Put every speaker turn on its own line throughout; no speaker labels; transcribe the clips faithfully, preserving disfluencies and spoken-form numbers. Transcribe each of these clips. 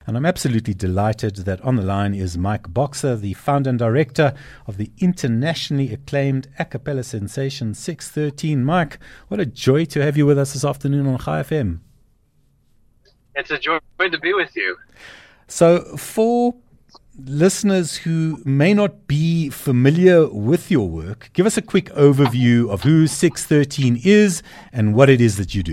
And I'm absolutely delighted that on the line is Mike Boxer, the founder and director of the internationally acclaimed a cappella sensation six thirteen. Mike, what a joy to have you with us this afternoon on Chai F M.
It's a joy to be with you.
So for listeners who may not be familiar with your work, give us a quick overview of who six thirteen is and what it is that you do.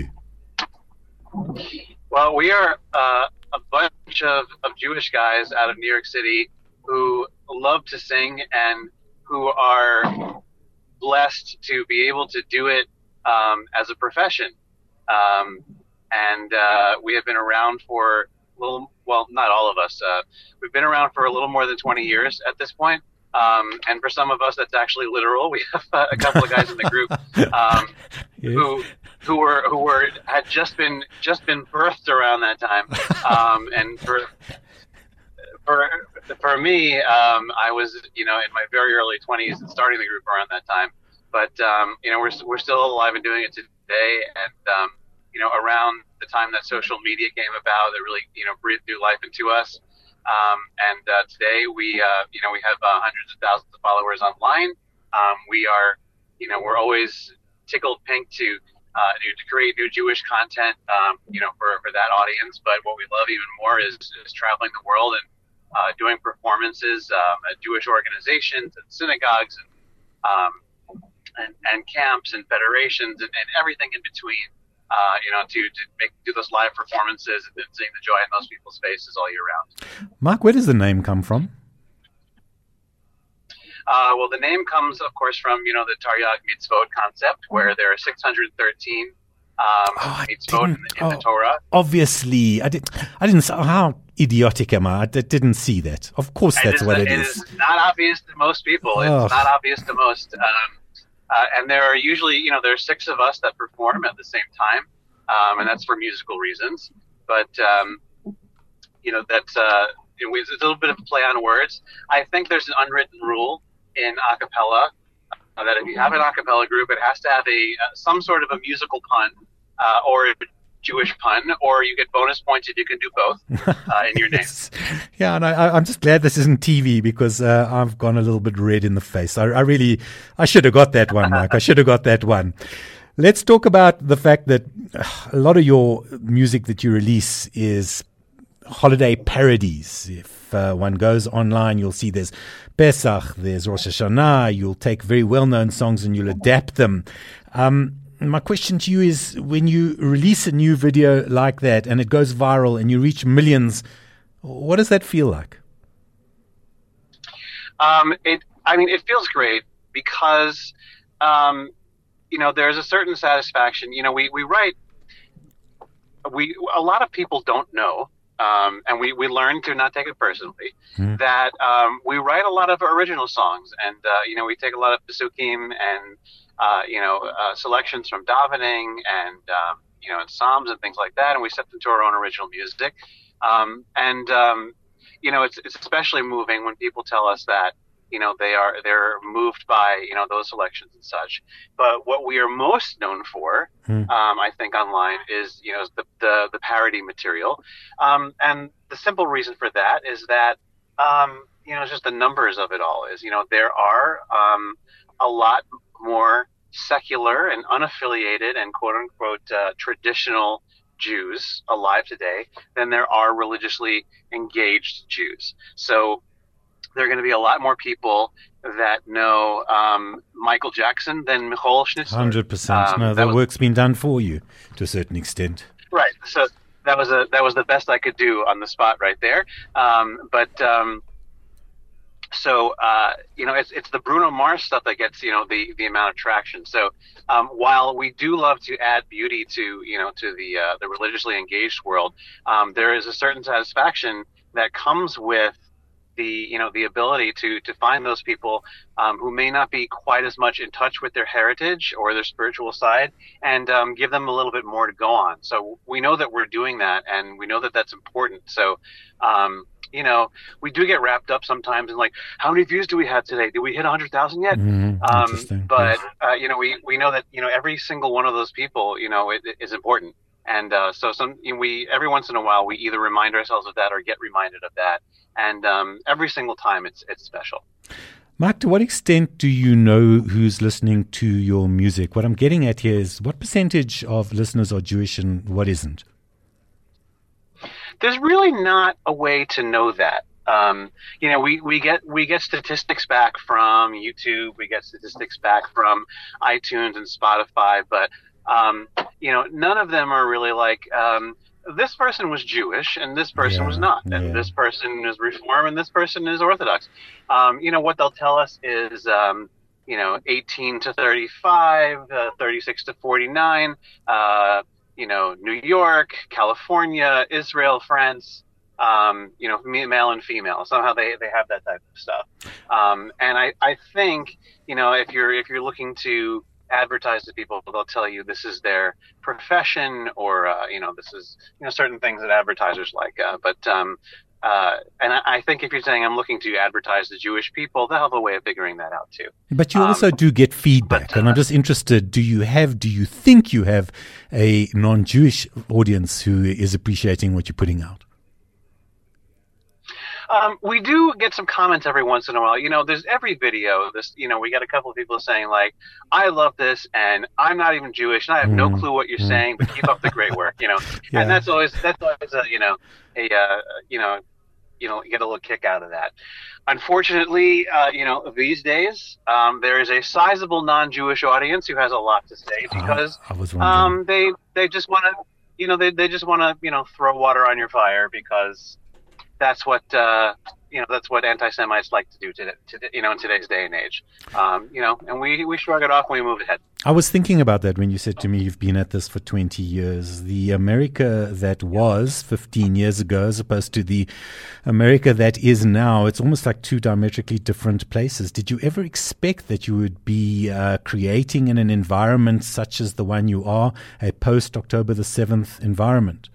Well, we are uh, a bunch of, of Jewish guys out of New York City who love to sing and who are blessed to be able to do it um, as a profession. Um, and uh, we have been around for a little, well, not all of us. Uh, we've been around for a little more than twenty years at this point. Um, and for some of us, that's actually literal. We have uh, a couple of guys in the group um, yes. who who were who were had just been just been birthed around that time. Um, and for for for me, um, I was you know in my very early twenties and starting the group around that time. But um, you know we're we're still alive and doing it today. And um, you know around the time that social media came about, it really you know breathed new life into us. Um, and uh, today we, uh, you know, we have uh, hundreds of thousands of followers online. Um, we are, you know, we're always tickled pink to uh, to create new Jewish content, um, you know, for, for that audience. But what we love even more is, is traveling the world and uh, doing performances um, at Jewish organizations and synagogues and um, and, and camps and federations and, and everything in between. Uh, you know, to, to make do those live performances and seeing the joy in those people's faces all year round.
Mark, where does the name come from?
Uh, well, the name comes, of course, from, you know, the Taryag mitzvot concept, where there are six hundred thirteen um,
oh,
mitzvot in, in
oh,
the Torah.
Obviously. I, did, I didn't how idiotic am I? I didn't see that. Of course, that's
it is,
what it,
it
is.
It is not obvious to most people.
Oh.
It's not obvious to most. Um, Uh, and there are usually, you know, there are six of us that perform at the same time, um, and that's for musical reasons. But, um, you know, that's uh, it's a little bit of a play on words. I think there's an unwritten rule in a cappella uh, that if you have an a cappella group, it has to have a uh, some sort of a musical pun uh, or a Jewish pun, or you get bonus points if you can do both uh, in your
yes. name. Yeah, and I, I'm just glad this isn't T V because uh, I've gone a little bit red in the face. I, I really, I should have got that one, Mike. I should have got that one. Let's talk about the fact that uh, a lot of your music that you release is holiday parodies. If uh, one goes online, you'll see there's Pesach, there's Rosh Hashanah. You'll take very well-known songs and you'll adapt them. Um, My question to you is, when you release a new video like that and it goes viral and you reach millions, what does that feel like?
Um, it, I mean, it feels great because, um, you know, there's a certain satisfaction. You know, we, we write, we, a lot of people don't know, um, and we, we learn to not take it personally, mm. that um, we write a lot of original songs. And, uh, you know, we take a lot of Pesukim and, Uh, you know, uh, selections from davening and, um, you know, and Psalms and things like that. And we set them to our own original music. Um, and, um, you know, it's, it's especially moving when people tell us that, you know, they are, they're moved by, you know, those selections and such. But what we are most known for, hmm. um, I think online is, you know, the, the, the parody material. Um, and the simple reason for that is that, um, you know, it's just the numbers of it all is, you know, there are, um, a lot more secular and unaffiliated and quote unquote uh, traditional Jews alive today than there are religiously engaged Jews. So there are going to be a lot more people that know um, Michael Jackson than Michoel Schnitzler.
one hundred percent. Um, no, the was, work's been done for you to a certain extent.
Right. So that was a that was the best I could do on the spot right there. Um, but um, So, uh, you know, it's, it's the Bruno Mars stuff that gets, you know, the, the amount of traction. So, um, while we do love to add beauty to, you know, to the, uh, the religiously engaged world, um, there is a certain satisfaction that comes with the, you know, the ability to, to find those people, um, who may not be quite as much in touch with their heritage or their spiritual side and, um, give them a little bit more to go on. So we know that we're doing that and we know that that's important. So, um, you know, we do get wrapped up sometimes in like, how many views do we have today? Did we hit one hundred thousand yet?
Mm,
um, but, uh, you know, we, we know that, you know, every single one of those people, you know, it, it is important. And uh, so some you know, we every once in a while we either remind ourselves of that or get reminded of that. And um, every single time it's it's special.
Mark, to what extent do you know who's listening to your music? What I'm getting at here is what percentage of listeners are Jewish and what isn't?
There's really not a way to know that. Um, you know, we, we get we get statistics back from YouTube, we get statistics back from iTunes and Spotify, but um, you know, none of them are really like um, this person was Jewish and this person
yeah,
was not, and
yeah.
this person is Reform and this person is Orthodox. Um, you know, what they'll tell us is um, you know, eighteen to thirty-five, uh, thirty-six to forty-nine. Uh, you know, New York, California, Israel, France, um, you know, male and female. Somehow they, they have that type of stuff. Um, and I, I think, you know, if you're, if you're looking to advertise to people, they'll tell you this is their profession or, uh, you know, this is, you know, certain things that advertisers like. Uh, but, um, Uh, and I, I think if you're saying I'm looking to advertise to Jewish people, they'll have a way of figuring that out too.
But you
Um,
also do get feedback,
but, uh,
and I'm just interested, do you have, do you think you have a non-Jewish audience who is appreciating what you're putting out?
Um, we do get some comments every once in a while. You know, there's every video, this, you know, we got a couple of people saying like, I love this and I'm not even Jewish and I have no
Mm,
clue what you're
mm.
saying, but keep up the great work, you know.
Yeah.
And that's always, that's always a, you know, a, uh, you know, you know, you get a little kick out of that. Unfortunately, uh, you know, these days, um, there is a sizable non-Jewish audience who has a lot to say because
Ah, I was wondering.
um, they, they just want to, you know, they, they just want to, you know, throw water on your fire because that's what uh, you know. That's what anti-Semites like to do today. To, you know, in today's day and age. Um, you know, and we we shrug it off when we move ahead.
I was thinking about that when you said to me you've been at this for twenty years. The America that was fifteen years ago as opposed to the America that is now, it's almost like two diametrically different places. Did you ever expect that you would be uh, creating in an environment such as the one you are, a post-October the seventh environment?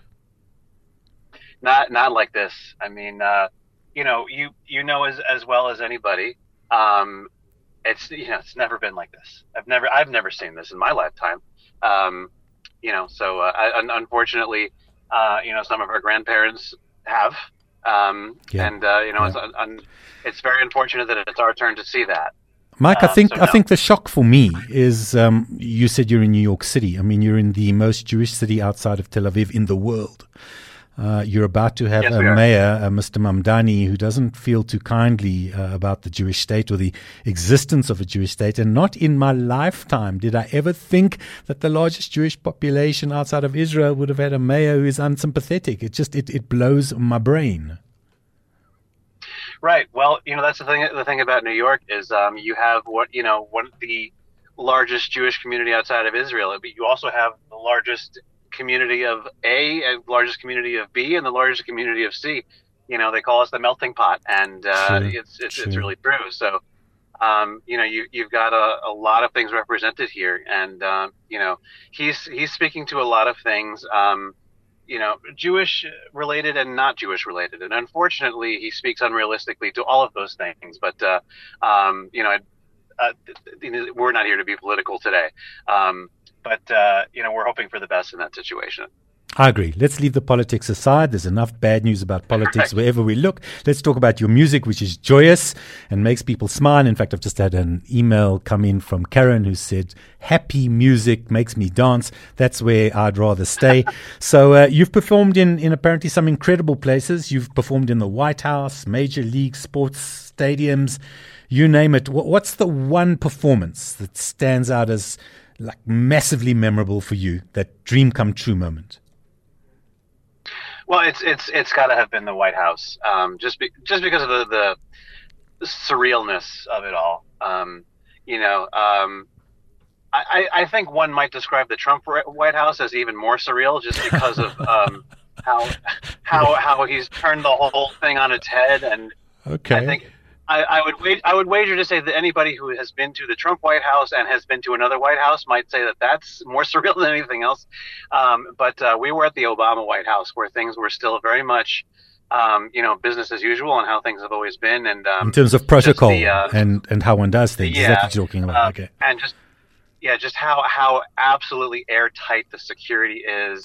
Not not like this. I mean, uh, you know, you you know as as well as anybody. Um, it's you know it's never been like this. I've never I've never seen this in my lifetime. Um, you know, so uh, I, un- unfortunately, uh, you know, some of our grandparents have, um,
Yeah.
and uh, you know,
Yeah.
it's un- un- it's very unfortunate that it's our turn to see that.
Mike, I
Uh,
think
so
I
no.
think the shock for me is um, you said you're in New York City. I mean, you're in the most Jewish city outside of Tel Aviv in the world. Uh, you're about to have
Yes,
a
we are.
mayor, uh, Mister Mamdani, who doesn't feel too kindly uh, about the Jewish state or the existence of a Jewish state. And not in my lifetime did I ever think that the largest Jewish population outside of Israel would have had a mayor who is unsympathetic. It just it, it blows my brain.
Right. Well, you know, that's the thing. The thing about New York is, um, you have what you know, one of the largest Jewish community outside of Israel, but you also have the largest community of A, and largest community of B, and the largest community of C. You know, they call us the melting pot, and uh,
True,
it's it's,
true.
it's really true. So, um, you know, you you've got a, a lot of things represented here, and um, you know, he's he's speaking to a lot of things. Um, you know, Jewish related and not Jewish related. And unfortunately, he speaks unrealistically to all of those things. But, uh, um, you know, uh, we're not here to be political today. Um, but, uh, you know, we're hoping for the best in that situation.
I agree. Let's leave the politics aside. There's enough bad news about politics
Right.
wherever we look. Let's talk about your music, which is joyous and makes people smile. In fact, I've just had an email come in from Karen who said, happy music makes me dance. That's where I'd rather stay. So uh, you've performed in, in apparently some incredible places. You've performed in the White House, major league sports stadiums, you name it. Wh- What's the one performance that stands out as like massively memorable for you, that dream come true moment?
Well, it's it's it's got to have been the White House, um, just be, just because of the, the surrealness of it all. Um, you know, um, I, I think one might describe the Trump White House as even more surreal, just because of um, how how how he's turned the whole thing on its head. And
Okay.
I think I, I would wait, I would wager to say that anybody who has been to the Trump White House and has been to another White House might say that that's more surreal than anything else. Um, but uh, we were at the Obama White House, where things were still very much, um, you know, business as usual and how things have always been. And um,
in terms of protocol
the, uh,
and, and how one does things. Is that
yeah,
what you're talking about?
um,
Okay.
and just yeah, just how how absolutely airtight the security is.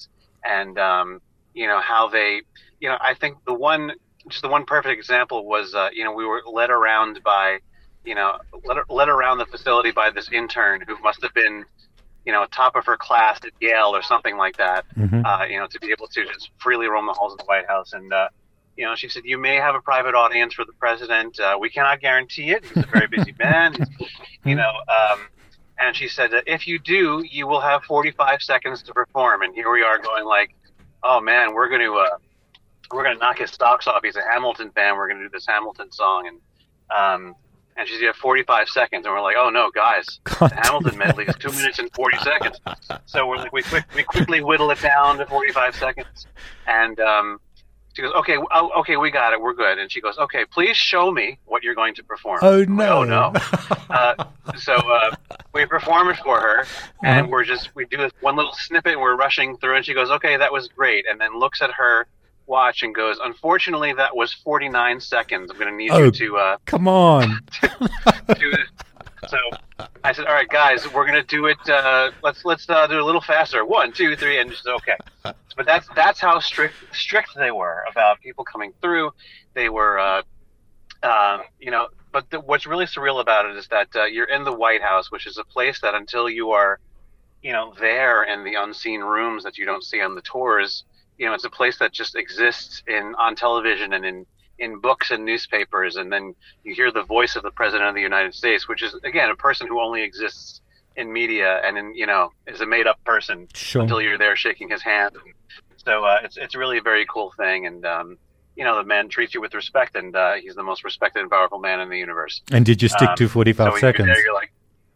and um, you know how they, you know, I think the one, just the one perfect example was, uh, you know, we were led around by, you know, led, led around the facility by this intern who must have been, you know, top of her class at Yale or something like that,
Mm-hmm.
uh, you know, to be able to just freely roam the halls of the White House. And, uh, you know, she said, you may have a private audience for the president. Uh, we cannot guarantee it. He's a very busy man, He's, you know. Um, and she said that if you do, you will have forty-five seconds to perform. And here we are going like, oh, man, we're going to uh, we're going to knock his socks off. He's a Hamilton fan. We're going to do this Hamilton song. And um, and she said, you have forty-five seconds. And we're like, oh, no, guys,
God.
the Hamilton medley is two minutes and forty seconds. So we're like, we, quick, we quickly whittle it down to forty-five seconds. And um, she goes, okay, oh, okay, we got it. We're good. And she goes, okay, please show me what you're going to perform.
Oh,
I'm like,
no.
oh, no. uh, so uh, we perform it for her, and
Uh-huh.
we're just, we do this one little snippet, and we're rushing through, and she goes, okay, that was great. And then looks at her watch and goes, unfortunately, that was forty-nine seconds. I'm going to need
Oh.
you to, uh,
Come on.
do this. So I said, all right, guys, we're going to do it. Uh, let's let's uh, do it a little faster. One, two, three, and just okay. But that's that's how strict strict they were about people coming through. They were, uh, um, you know. But the, what's really surreal about it is that uh, you're in the White House, which is a place that until you are, you know, there in the unseen rooms that you don't see on the tours, you know, it's a place that just exists in on television and in in books and newspapers, and then you hear the voice of the President of the United States, which is, again, a person who only exists in media and, in, you know, is a made-up person
Sure.
until you're there shaking his hand. So uh, it's it's really a very cool thing, and, um, you know, the man treats you with respect, and uh, he's the most respected and powerful man in the universe.
And did you stick
Um,
to forty-five
so when you're
seconds?
there, you're like,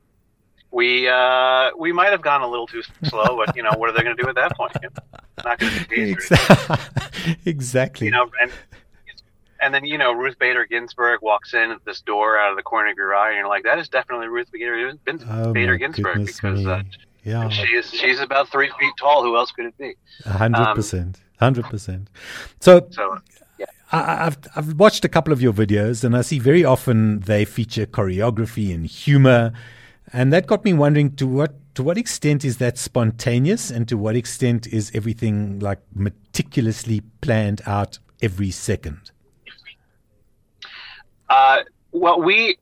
we, uh, we might have gone a little too slow, but, you know, what are they going to do at that point? Not going to be
Exactly.
you know, and and then, you know, Ruth Bader Ginsburg walks in at this door out of the corner of your eye, and you're like, that is definitely Ruth Bader,
Oh,
Bader
my
Ginsburg,
goodness
because
me.
uh,
Yeah.
she is she's about three feet tall. Who else could it be?
A hundred percent. Hundred percent. So
So, yeah.
I, I've I've watched a couple of your videos, and I see very often they feature choreography and humor, and that got me wondering to what to what extent is that spontaneous, and to what extent is everything like meticulously planned out every second?
Uh, well, we,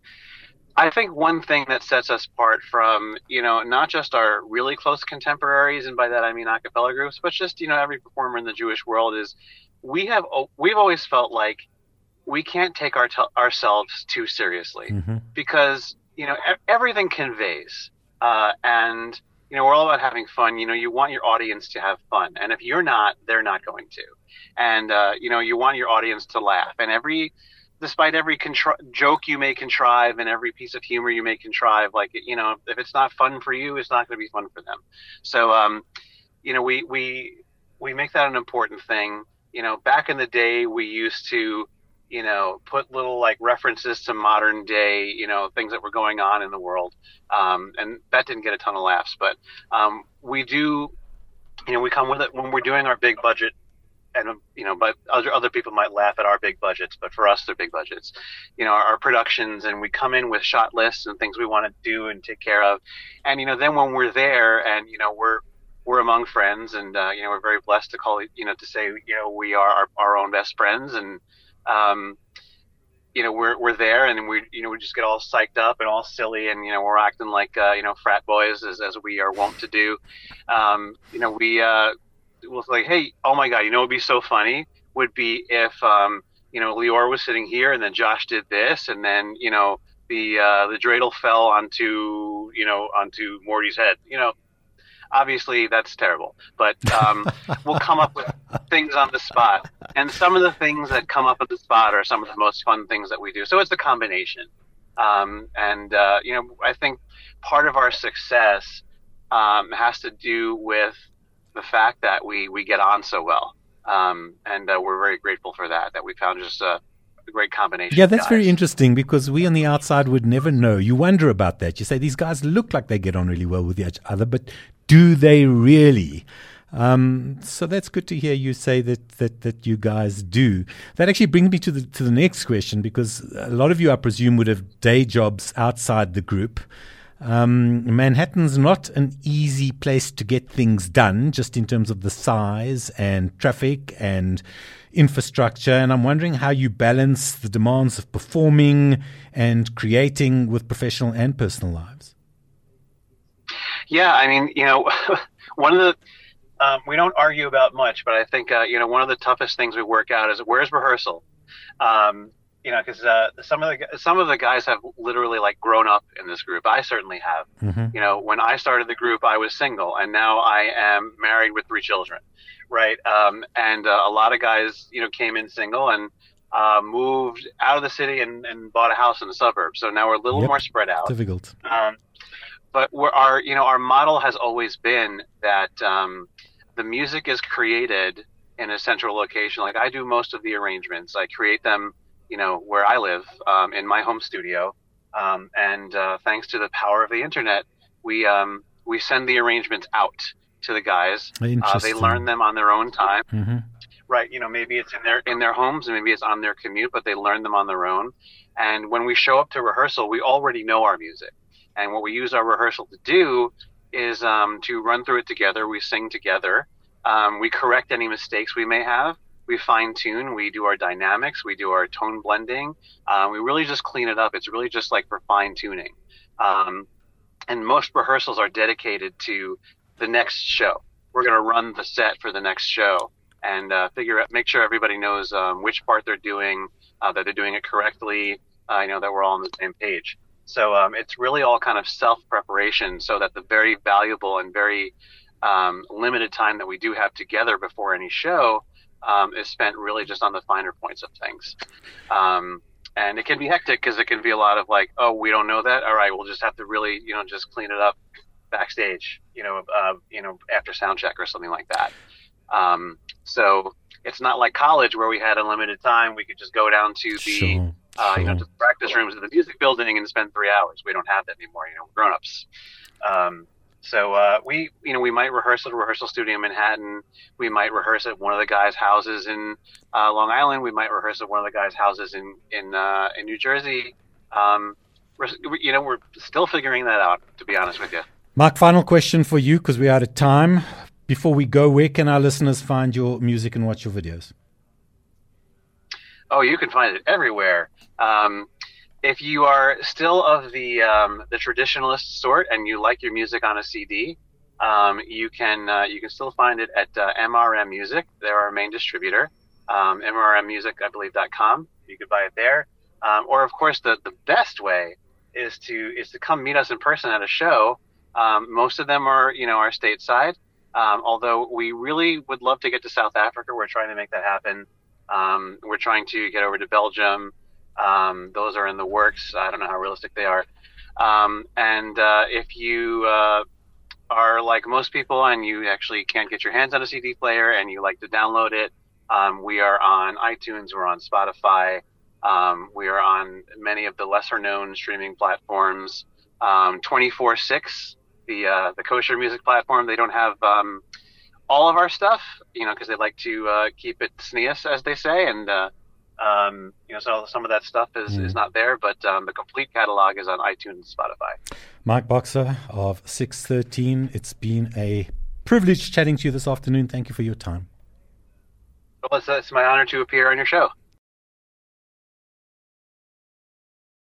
I think one thing that sets us apart from, you know, not just our really close contemporaries, and by that I mean a cappella groups, but just, you know, every performer in the Jewish world, is we have, we've always felt like we can't take our ourselves too seriously,
Mm-hmm.
because, you know, e- everything conveys, uh, and, you know, we're all about having fun. You know, you want your audience to have fun, and if you're not, they're not going to. And, uh, you know, you want your audience to laugh, and every, despite every contri- joke you may contrive and every piece of humor you may contrive, like, you know, if it's not fun for you, it's not going to be fun for them. So, um, you know, we, we, we make that an important thing. You know, back in the day, we used to, you know, put little like references to modern day, you know, things that were going on in the world. Um, and that didn't get a ton of laughs, but, um, we do, you know, we come with it when we're doing our big budget. And, you know, but other other people might laugh at our big budgets, but for us, they're big budgets. You know, our, our productions, and we come in with shot lists and things we want to do and take care of. And, you know, then when we're there and, you know, we're, we're among friends, and, uh, you know, we're very blessed to call it, you know, to say, you know, we are our, our own best friends. And, um, you know, we're, we're there, and we, you know, we just get all psyched up and all silly, and, you know, we're acting like, uh, you know, frat boys as, as we are wont to do. Um, you know, we, uh, was like, hey, oh my God, you know, it'd be so funny would be if, um, you know, Lior was sitting here, and then Josh did this, and then, you know, the, uh, the dreidel fell onto, you know, onto Morty's head. You know, obviously that's terrible, but, um, we'll come up with things on the spot. And some of the things that come up on the spot are some of the most fun things that we do. So it's a combination. Um, and, uh, you know, I think part of our success, um, has to do with the fact that we, we get on so well. Um, and uh, we're very grateful for that, that we found just a, a great combination.
Yeah,
of
that's
guys.
very interesting, because we on the outside would never know. You wonder about that. You say these guys look like they get on really well with each other, but do they really? Um, so that's good to hear you say that, that, that you guys do. That actually brings me to the, to the next question, because a lot of you, I presume, would have day jobs outside the group. Um, Manhattan's not an easy place to get things done, just in terms of the size and traffic and infrastructure. And I'm wondering how you balance the demands of performing and creating with professional and personal lives.
Yeah, I mean, you know, one of the um, we don't argue about much, but I think uh, you know one of the toughest things we work out is where's rehearsal. Um, you know, because uh, some of the some of the guys have literally like grown up in this group. I certainly have. Mm-hmm. You know, when I started the group, I was single, and now I am married with three children, right? Um, and uh, a lot of guys, you know, came in single and uh, moved out of the city and, and bought a house in the suburbs. So now we're a little
yep.
more spread out.
Difficult.
Um, but we're, our, you know, our model has always been that um, the music is created in a central location. Like I do most of the arrangements. I create them, you know, where I live, um, in my home studio. Um, and uh, thanks to the power of the internet, we um, we send the arrangements out to the guys. Uh, they learn them on their own time. Mm-hmm. Right. You know, maybe it's in their in their homes and maybe it's on their commute, but they learn them on their own. And when we show up to rehearsal, we already know our music. And what we use our rehearsal to do is um, to run through it together. We sing together. Um, we correct any mistakes we may have. We fine tune. We do our dynamics. We do our tone blending. Uh, we really just clean it up. It's really just like for fine tuning. Um, and most rehearsals are dedicated to the next show. We're going to run the set for the next show and uh, figure out, make sure everybody knows um, which part they're doing, uh, that they're doing it correctly. Uh, you know, that we're all on the same page. So um, it's really all kind of self-preparation so that the very valuable and very um, limited time that we do have together before any show um, is spent really just on the finer points of things. Um, and it can be hectic because it can be a lot of like, oh, we don't know that. All right, we'll just have to really, you know, just clean it up backstage, you know, uh, you know, after sound check or something like that. Um, so it's not like college where we had unlimited time. We could just go down to the,
sure,
uh,
sure.
you know, to the practice rooms of the music building and spend three hours. We don't have that anymore. You know, we're grown-ups. Um, so uh, we, you know, we might rehearse at a rehearsal studio in Manhattan. We might rehearse at one of the guys' houses in uh, Long Island. We might rehearse at one of the guys' houses in in uh, in New Jersey. Um, we're, you know, we're still figuring that out, to be honest with you.
Mark, final question for you because we're out of time. Before we go, where can our listeners find your music and watch your videos?
Oh, you can find it everywhere. Um, if you are still of the um, the traditionalist sort and you like your music on a C D, um, you can uh, you can still find it at uh, M R M Music. They're our main distributor. Um, M R M Music, I believe, dot com. You could buy it there. Um, or, of course, the, the best way is to is to come meet us in person at a show. Um, most of them are, you know, are stateside. Um, although we really would love to get to South Africa. We're trying to make that happen. Um, we're trying to get over to Belgium. Um, those are in the works. I don't know how realistic they are. Um, and uh, if you uh, are like most people and you actually can't get your hands on a C D player and you like to download it, um, we are on iTunes. We're on Spotify. Um, we are on many of the lesser-known streaming platforms. Um, twenty-four six. The uh, the kosher music platform, they don't have um, all of our stuff, you know, because they like to uh, keep it sneeze, as they say, and uh, um, you know, so some of that stuff is, mm. is not there. But um, the complete catalog is on iTunes and Spotify.
Mike Boxer of six thirteen. It's been a privilege chatting to you this afternoon. Thank you for your time.
Well, it's, it's my honor to appear on your show.